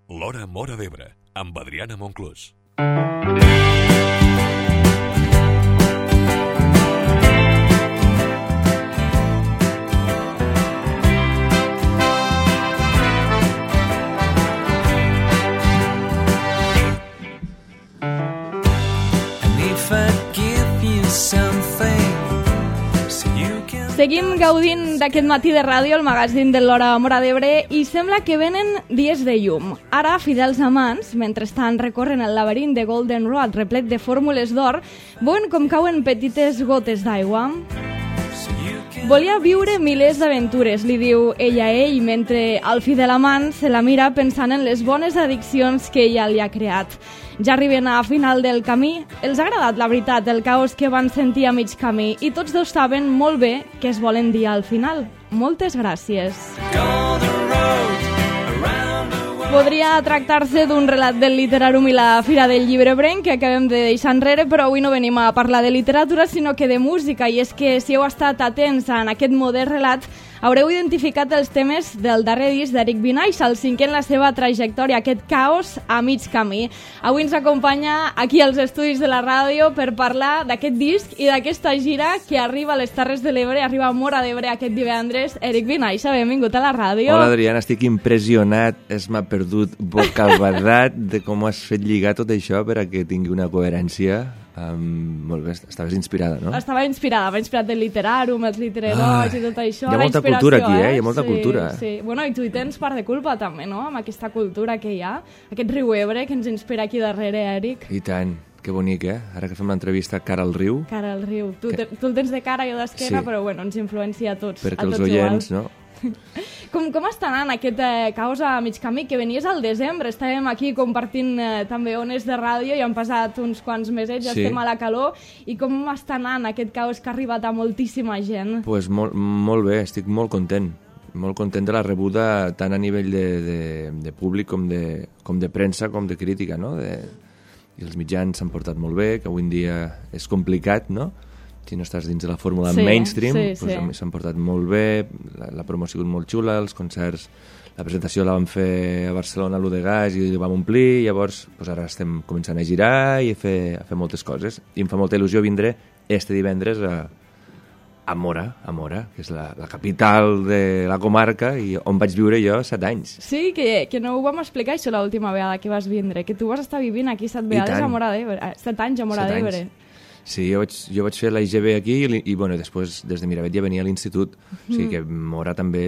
L'Hora Móra d'Ebre, amb Adriana Monclús. Seguim gaudint d'aquest matí de ràdio, el magazín de l'Hora Móra d'Ebre, i sembla que venen dies de llum. Ara, fidels amants, mentrestant recorren el laberint de Golden Road replet de fórmules d'or, veuen com cauen petites gotes d'aigua. Volia viure milers d'aventures, li diu ella a ell, mentre el fidel amant se la mira pensant en les bones addiccions que ella li ha creat. Ja arriben a final del camí. Els ha agradat, la veritat, el caos que van sentir a mig camí, i tots dos saben molt bé què es volen dir al final. Moltes gràcies. Podria tractar-se d'un relat del Literàrum i la Fira del Llibre Ebrenc que acabem de deixar enrere, però avui no venim a parlar de literatura, sinó que de música, i és que si heu estat atents en aquest modest relat, haureu identificat els temes del darrer disc d'Eric Vinaixa, el cinquè en la seva trajectòria, aquest caos a mig camí. Avui ens acompanya aquí als estudis de la ràdio per parlar d'aquest disc i d'aquesta gira que arriba a les Terres de l'Ebre, arriba a Móra d'Ebre aquest divendres. Eric Vinaixa, benvingut a la ràdio. Hola, Adriana, estic impressionat, m'ha perdut bocabadat de com has fet lligar tot això per a que tingui una coherència. Molt bé, estaves inspirada, no? Estava inspirada, m'ha inspirat el Literàrum, els litererois i tot això. Hi ha molta cultura aquí, Hi ha molta cultura. Sí. Bueno, i tu hi tens part de culpa també, no?, amb aquesta cultura que hi ha, aquest riu Ebre que ens inspira aquí darrere, Eric. I tant, que bonic, Ara que fem l'entrevista cara al riu. Cara al riu. Tu el tens de cara, jo d'esquena, però bueno, ens influencia a tots. Perquè els oients, no? Com està anant aquest caos a mig camí? Que venies al desembre, estàvem aquí compartint també ones de ràdio i han passat uns quants mesets, ja estem a la calor. I com està anant aquest caos que ha arribat a moltíssima gent? Pues molt bé, estic molt content de la rebuda tant a nivell de públic com de premsa com de crítica, no? I els mitjans s'han portat molt bé, que avui en dia és complicat, no? Si no estàs dins de la fórmula mainstream, s'han portat molt bé, la promo ha sigut molt xula, els concerts, la presentació la vam fer a Barcelona a l'U de Gas i la vam omplir, llavors ara estem començant a girar i a fer moltes coses. I em fa molta il·lusió vindre este divendres a Móra, que és la capital de la comarca i on vaig viure jo 7 anys. Sí, que no ho vam explicar això l'última vegada que vas vindre, que tu vas estar vivint aquí 7 vegades a Móra d'Ebre, 7 anys a Móra d'Ebre. Sí, jo vaig fer la IGB aquí i bueno, després des de Miravet ja venia a l'institut, o sigui que Móra també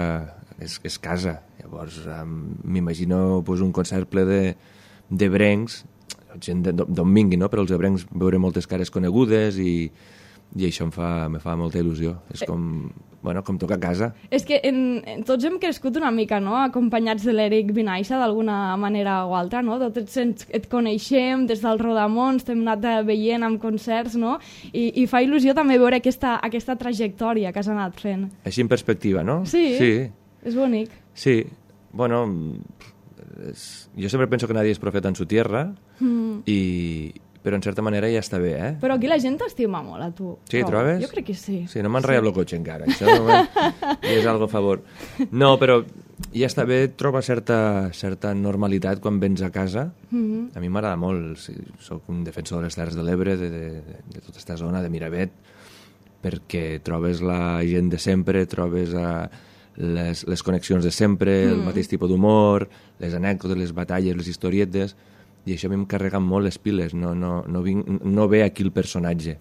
és casa. Llavors m'imagino un concert ple d'ebrencs, gent d'on vingui, no? Però els ebrencs veure moltes cares conegudes i això me fa molta il·lusió. És com tocar a casa. És que tots hem crescut una mica, no?, acompanyats de l'Eric Vinaixa d'alguna manera o altra, no? Tots et coneixem des del Rodamons, t'hem anat veient amb concerts, no? I fa il·lusió també veure aquesta trajectòria que has anat fent. Així en perspectiva, no? Sí. És bonic. Sí, bueno, jo sempre penso que nadie es profeta en su tierra però en certa manera ja està bé, Però aquí la gent t'estima molt, a tu. Sí, trobes? Jo crec que sí. Sí, no m'han ratllat el cotxe encara, això és algo a favor. No, però ja està bé, troba certa normalitat quan vens a casa. A mi m'agrada molt, soc un defensor de les Terres de l'Ebre, de tota aquesta zona, de Miravet, perquè trobes la gent de sempre, trobes les connexions de sempre, el mateix tipus d'humor, les anècdotes, les batalles, les historietes. I això a mi em carrega molt les piles, no ve aquí el personatge.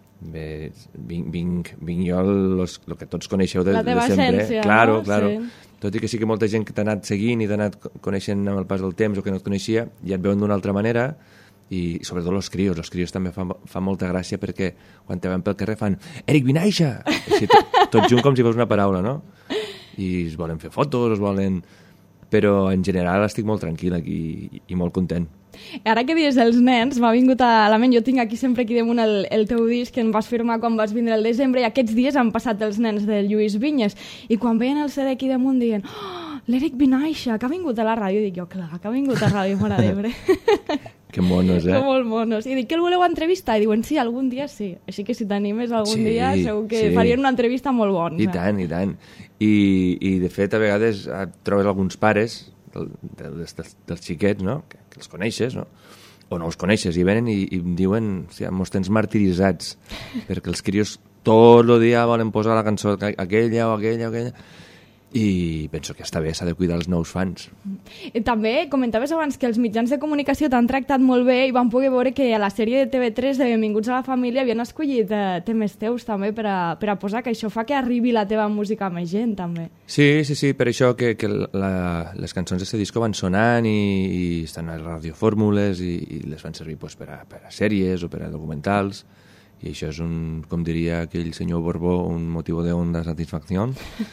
Vinc jo el que tots coneixeu de sempre. La teva essència, claro. Sí. Tot i que sí que molta gent que t'ha anat seguint i t'ha anat coneixent amb el pas del temps o que no et coneixia, ja et veuen d'una altra manera, i sobretot els crios també fa molta gràcia perquè quan te van pel carrer fan Eric Vinaixa! Així, tot junt com si fos una paraula, no? I es volen fer fotos, però en general estic molt tranquil aquí i molt content. Ara que dius els nens, m'ha vingut a la ment, jo tinc aquí sempre aquí damunt el teu disc que em vas firmar quan vas vindre al desembre, i aquests dies han passat els nens de Lluís Vinyes, i quan veien el CD aquí damunt diuen l'Eric Vinaixa, que ha vingut a la ràdio, i dic jo, clar, que ha vingut a Ràdio Móra d'Ebre. Que monos, Que molt monos. I dic, que el voleu entrevistar? I diuen, sí, algun dia sí. Així que si t'animes algun dia, segur que farien una entrevista molt bona. I tant. I de fet, a vegades trobes alguns pares dels xiquets, no? Que els coneixes, no? O no els coneixes, i venen i em diuen, hòstia, mos tens martiritzats, perquè els crios tot el dia volen posar la cançó aquella o aquella, i penso que està bé, s'ha de cuidar els nous fans. I també comentaves abans que els mitjans de comunicació t'han tractat molt bé i vam poder veure que a la sèrie de TV3 de Benvinguts a la Família havien escollit temes teus també per a posar, que això fa que arribi la teva música a més gent també. Sí, per això que les cançons d'aquest disco van sonant i estan a radiofórmules i les fan servir per a sèries o per a documentals. I això és com diria aquell senyor Borbó, un motiu de honda satisfacció.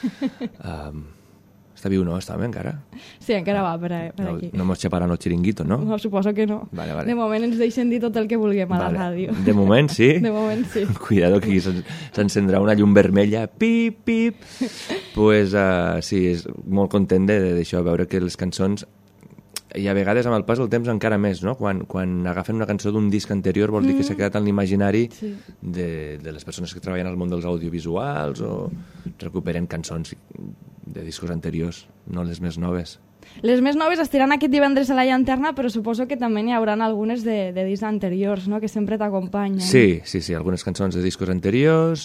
Està viu, no? Està bé encara? Sí, encara va per aquí. No mos xaparan el xiringuito, no? No, suposo que no. Vale. De moment ens deixen dir tot el que vulguem a la ràdio. De moment, sí? De moment, sí. Cuidado, que aquí s'encendrà una llum vermella. Pip, pip. Pues sí, és molt content d'això, veure que les cançons... I a vegades, amb el pas del temps, encara més, no? Quan agafen una cançó d'un disc anterior vol dir que s'ha quedat en l'imaginari de les persones que treballen al món dels audiovisuals o recuperen cançons de discos anteriors, no les més noves. Les més noves estiran aquest divendres a la Llanterna, però suposo que també n'hi haurà algunes de discs anteriors, no? Que sempre t'acompanyen. Sí, algunes cançons de discos anteriors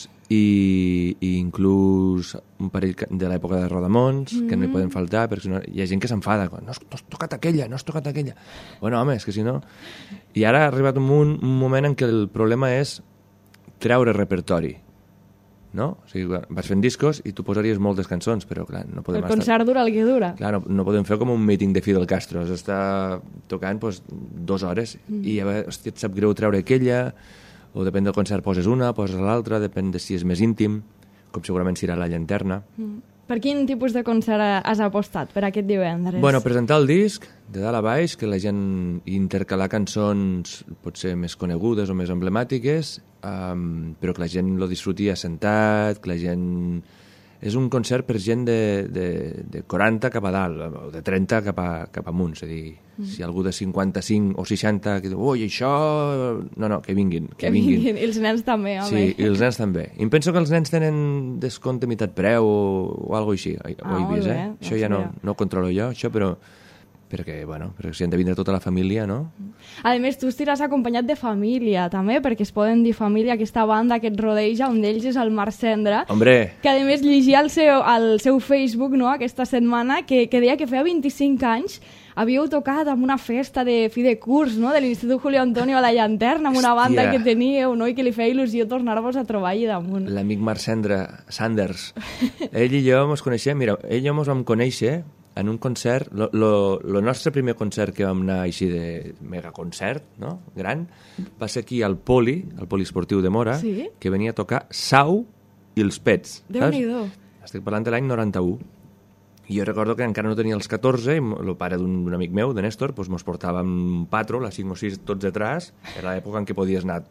i inclús un parell de l'època de Rodamons, que no hi poden faltar, perquè si no, hi ha gent que s'enfada. No has tocat aquella. Bueno, home, és que si no... I ara ha arribat un moment en què el problema és treure repertori. No? O sigui, vas fent discos i tu posaries moltes cançons, però clar, no podem estar... El concert dura el que dura. Clar, no podem fer com un meeting de Fidel Castro, s'està tocant 2 hores i hòstia, et sap greu treure aquella, o depèn del concert poses una, poses l'altra, depèn de si és més íntim, com segurament serà la Llanterna. Per quin tipus de concert has apostat per aquest divendres? Bueno, presentar el disc de dalt a baix, que la gent intercalar cançons potser més conegudes o més emblemàtiques, però que la gent lo disfruti assentat, que la gent... És un concert per gent de 40 cap a dalt, o de 30 cap amunt, és a dir, si algú de 55 o 60 que diu, ui, això... No, que vinguin. Que vinguin, i els nens també, home. Sí, i els nens també. I em penso que els nens tenen descompte meitat preu o alguna cosa així, ho he vist, Això ja no controlo jo, això, però... perquè si han de vindre tota la família, no? A més, tu estiràs acompanyat de família, també, perquè es poden dir família, aquesta banda que et rodeja, un d'ells és el Marc Cendra, Hombre. Que a més llegia al seu Facebook, no?, aquesta setmana, que deia que feia 25 anys havíeu tocat en una festa de fi de curs, no?, de l'Institut Julio Antonio a la Llanterna, amb una banda que teníeu, no?, i que li feia il·lusió tornar-vos a trobar allà damunt. L'amic Marc Sanders. Ell i jo mos coneixem, mira, ell i jo mos vam conèixer en un concert, el nostre primer concert que vam anar així de megaconcert, no?, gran, va ser aquí al Poliesportiu de Móra, que venia a tocar Sau i els Pets. Déu-n'hi-do. Estic parlant de l'any 91. I jo recordo que encara no tenia els 14 i el pare d'un amic meu, de Néstor, doncs mos portava un patro, les 5 o 6 tots detrás. Era l'època en què podies anar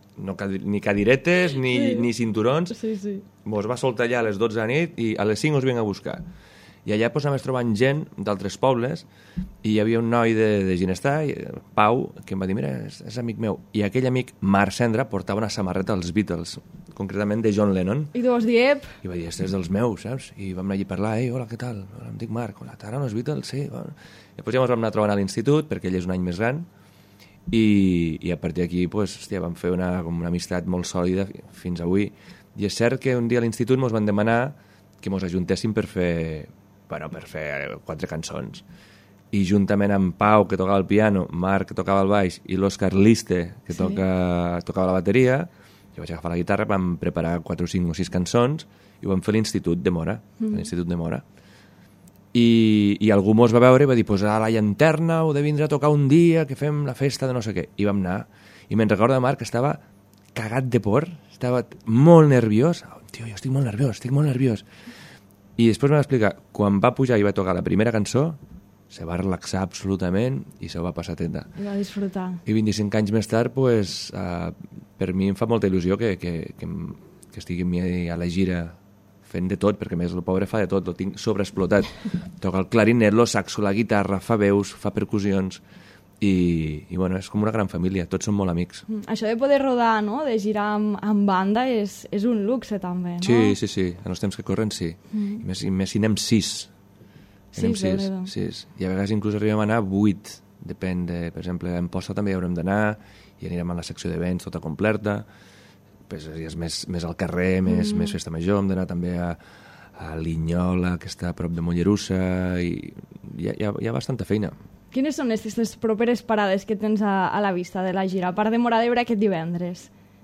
ni cadiretes ni cinturons. Sí. Mos va soltar allà a les 12 de nit i a les 5 us vinc a buscar. I allà anaves trobant gent d'altres pobles i hi havia un noi de Ginestar, Pau, que em va dir, mira, és amic meu. I aquell amic, Marc Cendra, portava una samarreta dels Beatles, concretament de John Lennon. I tu vas dir, I va dir, este és dels meus, saps? I vam anar allí a parlar, hola, què tal? Hola, em dic Marc, hola, t'agraden els Beatles? Sí. Bueno. I després ja ens vam anar trobant a l'institut, perquè ell és un any més gran, i a partir d'aquí vam fer una amistat molt sòlida fins avui. I és cert que un dia a l'institut ens van demanar que ens ajuntéssim per fer 4 cançons. I juntament amb Pau, que tocava el piano, Marc, que tocava el baix, i l'Òscar Liste, que tocava la bateria, jo vaig agafar la guitarra, vam preparar 4 o 5 o 6 cançons i ho vam fer a l'Institut de Móra. I algú mos va veure i va dir, pues a la Llanterna heu de vindre a tocar un dia, que fem la festa de no sé què. I vam anar. I me'n recordo de Marc que estava cagat de por, estava molt nerviós. Tio, jo estic molt nerviós. I després m'ha explicat, quan va pujar i va tocar la primera cançó, se va relaxar absolutament i se va passar tenda. I va disfrutar. I 25 anys més tard, per mi em fa molta il·lusió que estigui a la gira fent de tot, perquè a més el pobre fa de tot, el tinc sobreexplotat. Toca el clarinet, el saxo, la guitarra, fa veus, fa percussions... I és com una gran família, tots som molt amics. Això de poder rodar, no?, de girar amb banda és un luxe també, no? Sí, en els temps que corren sí. I més si anem 6. Sí, Anem 6. I a vegades inclús arribem a anar 8. Depèn de, per exemple, en Posta també hi haurem d'anar i anirem a la secció d'events tota completa. Pues, és més al carrer, més festa major. Hem d'anar també a Linyola, que està a prop de Mollerussa, i hi ha bastanta feina. Quines són aquestes properes parades que tens a la vista de la gira, a part de Móra d'Ebre aquest divendres?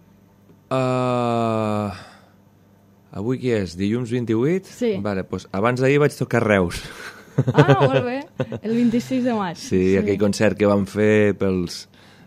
Avui qui és? Dilluns 28? Sí. Vale, doncs abans d'ahir vaig tocar a Reus. Ah, molt bé. El 26 de maig. Sí, aquell concert que vam fer pels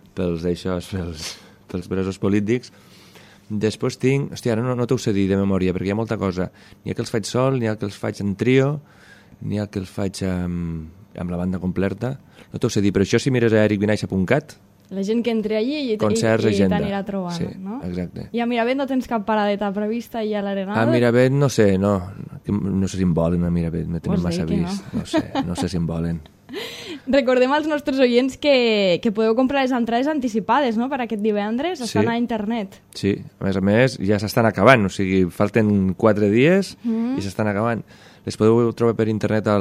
presos polítics. Després tinc... Hòstia, ara no t'ho sé dir de memòria, perquè hi ha molta cosa. N'hi ha que els faig sol, n'hi ha que els faig en trio, n'hi ha que els faig amb la banda completa. No t'ho sé dir, però això si mires a ericvinaixa.cat... La gent que entri allí i t'anirà trobant, sí, no? Exacte. I a Miravent no tens cap paradeta prevista i a l'Arenada? A Miravent no sé, no sé si em volen a Miravent, me tenen massa vist. No sé si em volen. Recordem als nostres oients que podeu comprar les entrades anticipades, no?, per aquest divendres, estan a internet. Sí, a més ja s'estan acabant, o sigui, falten 4 dies i s'estan acabant. Les podeu trobar per internet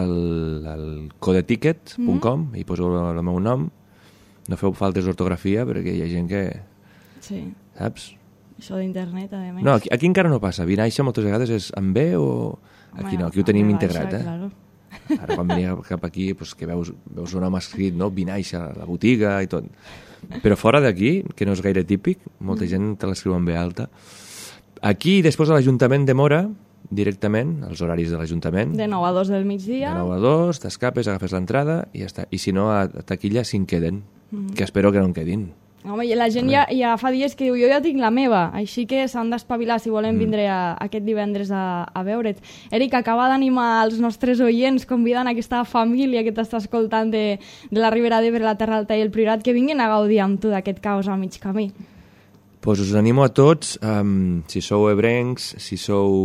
al codeticket.com i poseu el meu nom. No feu faltes d'ortografia perquè hi ha gent que... Sí. Saps? Això d'internet, a més. No, aquí encara no passa. Vinaixa moltes vegades és amb B o... Aquí no, aquí ho tenim integrat, Claro. Ara quan venia cap aquí, pues, que veus un nom escrit, no? Vinaixa, la botiga i tot. Però fora d'aquí, que no és gaire típic, molta gent te l'escriu amb B alta. Aquí, després a l'Ajuntament de Móra, directament, als horaris de l'Ajuntament. De 9 a 2 del migdia. De 9 a 2, t'escapes, agafes l'entrada i ja està. I si no, a taquilla si en queden. Que espero que no en quedin. Home, i la gent ja fa dies que diu jo ja tinc la meva, així que s'han d'espavilar si volen vindre aquest divendres a veure't. Eric, acaba d'animar els nostres oients convidant aquesta família que t'està escoltant de la Ribera d'Ebre, la Terra Alta i el Priorat, que vinguin a gaudir amb tu d'aquest caos a mig camí. Pues us animo a tots, si sou ebrencs, si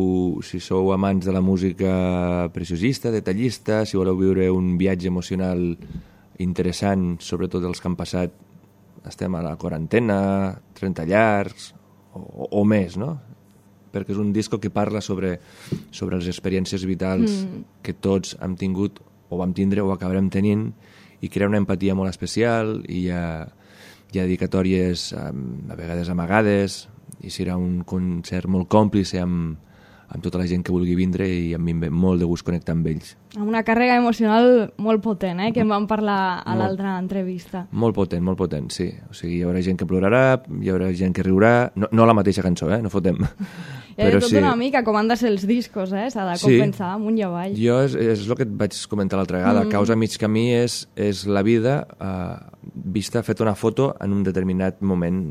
sou amants de la música preciosista, detallista, si voleu viure un viatge emocional interessant, sobretot els que han passat, estem a la quarantena, 30 llargs o més, no? Perquè és un disco que parla sobre les experiències vitals que tots hem tingut o vam tindre o acabarem tenint i crea una empatia molt especial i hi ha dedicatòries a vegades amagades i serà un concert molt còmplice amb tota la gent que vulgui vindre i a mi em ve molt de gust connectar amb ells. Amb una càrrega emocional molt potent, que en vam parlar a l'altra entrevista. Molt potent, sí. O sigui, hi haurà gent que plorarà, hi haurà gent que riurà, no la mateixa cançó, no fotem. Hi ha de tot una mica, com han de ser els discos, s'ha de compensar amunt i avall. Jo és el que et vaig comentar l'altra vegada, Causa mig camí és la vida vista, feta una foto en un determinat moment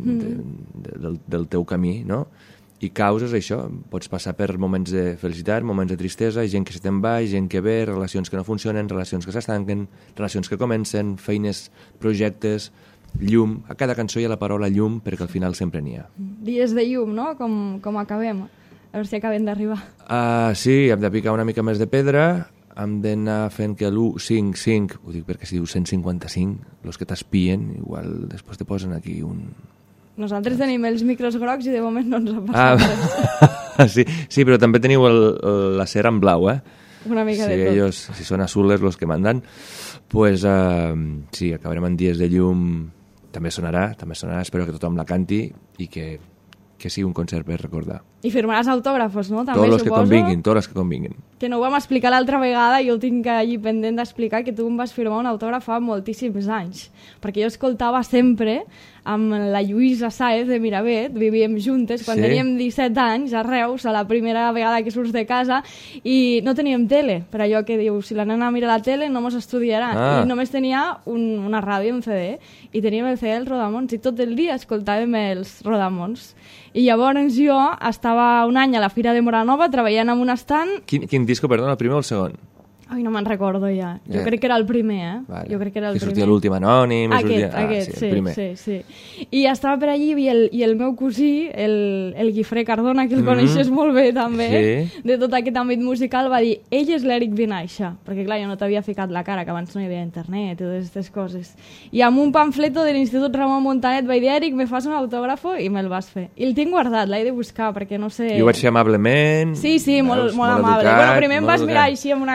del teu camí, no? I causa és això, pots passar per moments de felicitat, moments de tristesa, gent que se te'n va, gent que ve, relacions que no funcionen, relacions que s'estanquen, relacions que comencen, feines, projectes, llum. A cada cançó hi ha la paraula llum perquè al final sempre n'hi ha. Dies de llum, no? Com acabem. A veure si acabem d'arribar. Sí, hem de picar una mica més de pedra, hem d'anar fent que l'155, ho dic perquè si diu 155, els que t'espien, igual després te posen aquí un... Nosaltres tenim els micros grocs i de moment no ens ha passat res. Sí, però també teniu la cera en blau, Una mica de tot. Ellos, si són azules los que mandan, pues sí, acabarem en dies de llum, també sonarà, espero que tothom la canti i que sigui un concert per recordar. I firmaràs autògrafos, no? També, tots els que convinguin. Que no ho vam explicar l'altra vegada i jo tinc allí pendent d'explicar que tu em vas firmar un autògraf fa moltíssims anys, perquè jo escoltava sempre amb la Lluïsa Sáez de Miravet, vivíem juntes, quan teníem 17 anys a Reus, a la primera vegada que surts de casa, i no teníem tele, per allò que diu, si la nena mira la tele no mos estudiarà, i només tenia una ràdio, un CD, i teníem el CD dels Rodamons, i tot el dia escoltàvem els Rodamons. I llavors jo estava un any a la Fira de Moranova treballant en un estand... Quin disco, perdona, el primer o el segon? Ai, no me'n recordo ja. Jo crec que era el primer, Vale. Jo crec que era el primer. sortia l'últim anònim... Aquest, sí. I estava per allí i el meu cosí, el Guifré Cardona, que el coneixes molt bé també, de tot aquest àmbit musical, va dir, ell és l'Eric Vinaixa, perquè clar, jo no t'havia ficat la cara, que abans no hi havia internet i totes aquestes coses. I amb un pamfleto de l'Institut Ramon Montanet vaig dir, Eric, me fas un autògrafo? I me'l vas fer. I el tinc guardat, l'he de buscar, perquè no sé... I ho vaig fer amablement... Sí, molt amable. Educat, primer em vas mirar així amb una cara, però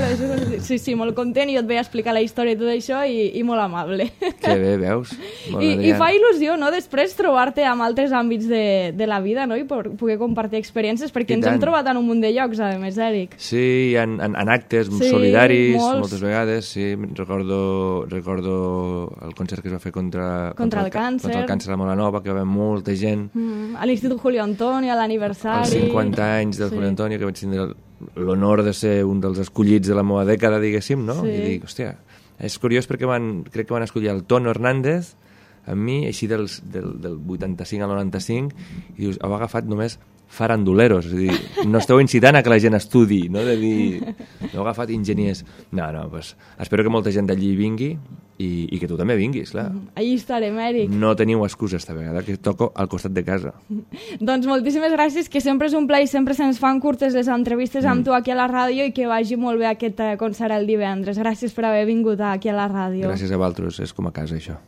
Sí, molt content, i jo et vaig explicar la història i tot això, i molt amable. Que bé, veus? I fa il·lusió, no?, després trobar-te amb altres àmbits de la vida, no?, i poder compartir experiències, perquè ens hem trobat en un munt de llocs, a més, Eric. Sí, en actes solidaris, moltes vegades, sí, recordo el concert que es va fer contra el càncer a Molanova, que va haver molta gent. A l'Institut Julio Antonio, a l'aniversari. Els 50 anys del Julio Antonio, que vaig tindre l'honor de ser un dels escollits de la meva dècada, diguéssim, no? I dic, hòstia, és curiós perquè crec que van escollir el Tono Hernández amb mi, així del 85 al 95, i dius, heu agafat només faranduleros, és a dir, no esteu incitant a que la gent estudi, no? De dir, heu agafat enginyers. No, pues, espero que molta gent d'allí vingui i que tu també vinguis, clar. Allí estarem, Eric. No teniu excusa esta vegada, que toco al costat de casa. Doncs moltíssimes gràcies, que sempre és un plaer, sempre se'ns fan curtes les entrevistes amb tu aquí a la ràdio, i que vagi molt bé aquest concert el divendres. Gràcies per haver vingut aquí a la ràdio. Gràcies a vosaltres, és com a casa, això.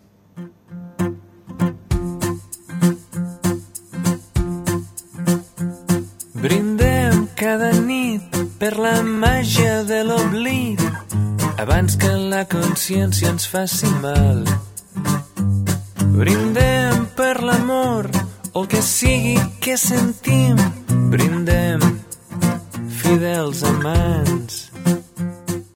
Brindem cada nit per la màgia de l'oblit abans que la consciència ens faci mal. Brindem per l'amor o el que sigui que sentim. Brindem, fidels amants.